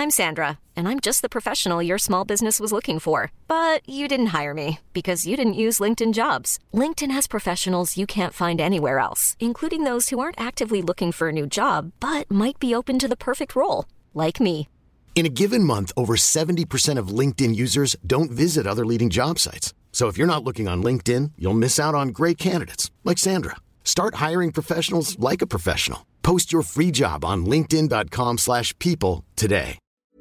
I'm Sandra, and I'm just the professional your small business was looking for. But you didn't hire me because you didn't use LinkedIn Jobs. LinkedIn has professionals you can't find anywhere else, including those who aren't actively looking for a new job, but might be open to the perfect role, like me. In a given month, over 70% of LinkedIn users don't visit other leading job sites. So if you're not looking on LinkedIn, you'll miss out on great candidates like Sandra. Start hiring professionals like a professional. Post your free job on linkedin.com/people today.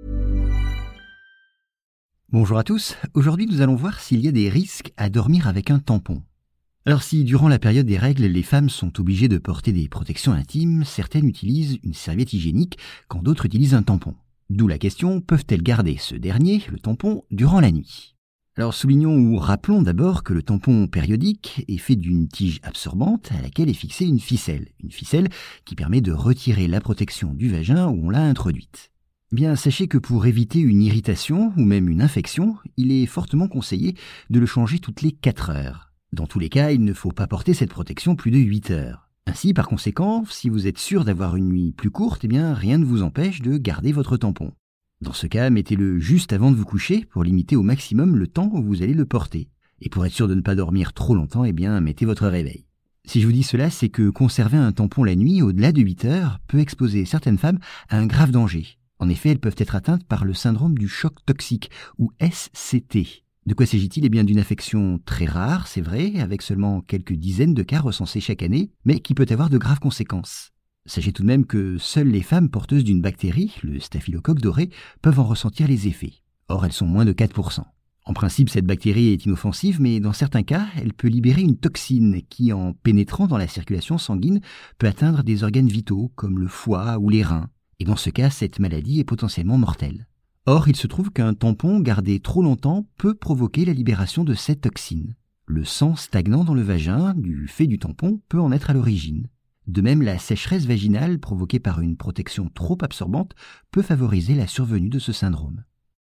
Bonjour à tous, aujourd'hui nous allons voir s'il y a des risques à dormir avec un tampon. Alors si durant la période des règles, les femmes sont obligées de porter des protections intimes, certaines utilisent une serviette hygiénique quand d'autres utilisent un tampon. D'où la question, peuvent-elles garder ce dernier, le tampon, durant la nuit ? Alors soulignons ou rappelons d'abord que le tampon périodique est fait d'une tige absorbante à laquelle est fixée une ficelle qui permet de retirer la protection du vagin où on l'a introduite. Bien, sachez que pour éviter une irritation ou même une infection, il est fortement conseillé de le changer toutes les 4 heures. Dans tous les cas, il ne faut pas porter cette protection plus de 8 heures. Ainsi, par conséquent, si vous êtes sûr d'avoir une nuit plus courte, rien ne vous empêche de garder votre tampon. Dans ce cas, mettez-le juste avant de vous coucher pour limiter au maximum le temps où vous allez le porter. Et pour être sûr de ne pas dormir trop longtemps, mettez votre réveil. Si je vous dis cela, c'est que conserver un tampon la nuit au-delà de 8 heures peut exposer certaines femmes à un grave danger. En effet, elles peuvent être atteintes par le syndrome du choc toxique, ou SCT. De quoi s'agit-il ? D'une affection très rare, c'est vrai, avec seulement quelques dizaines de cas recensés chaque année, mais qui peut avoir de graves conséquences. Sachez tout de même que seules les femmes porteuses d'une bactérie, le staphylocoque doré, peuvent en ressentir les effets. Or, elles sont moins de 4%. En principe, cette bactérie est inoffensive, mais dans certains cas, elle peut libérer une toxine qui, en pénétrant dans la circulation sanguine, peut atteindre des organes vitaux, comme le foie ou les reins. Et dans ce cas, cette maladie est potentiellement mortelle. Or, il se trouve qu'un tampon gardé trop longtemps peut provoquer la libération de cette toxine. Le sang stagnant dans le vagin, du fait du tampon, peut en être à l'origine. De même, la sécheresse vaginale provoquée par une protection trop absorbante peut favoriser la survenue de ce syndrome.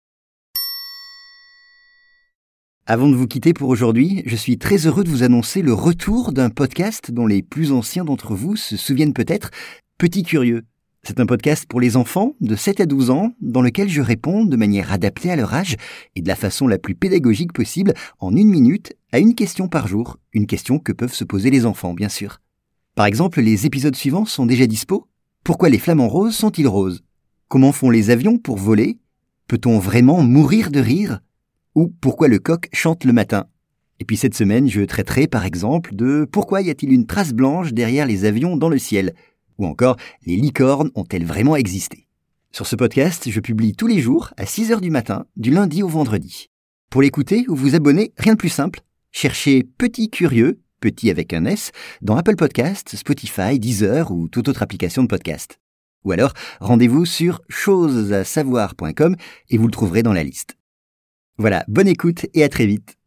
Avant de vous quitter pour aujourd'hui, je suis très heureux de vous annoncer le retour d'un podcast dont les plus anciens d'entre vous se souviennent peut-être, Petit Curieux. C'est un podcast pour les enfants de 7 à 12 ans dans lequel je réponds de manière adaptée à leur âge et de la façon la plus pédagogique possible en 1 minute à une question par jour, une question que peuvent se poser les enfants bien sûr. Par exemple, les épisodes suivants sont déjà dispo. Pourquoi les flamants roses sont-ils roses ? Comment font les avions pour voler ? Peut-on vraiment mourir de rire ? Ou pourquoi le coq chante le matin ? Et puis cette semaine, je traiterai par exemple de pourquoi y a-t-il une trace blanche derrière les avions dans le ciel ? Ou encore, les licornes ont-elles vraiment existé ? Sur ce podcast, je publie tous les jours à 6h du matin, du lundi au vendredi. Pour l'écouter ou vous abonner, rien de plus simple. Cherchez Petit Curieux, petit avec un S, dans Apple Podcasts, Spotify, Deezer ou toute autre application de podcast. Ou alors, rendez-vous sur chosesasavoir.com et vous le trouverez dans la liste. Voilà, bonne écoute et à très vite.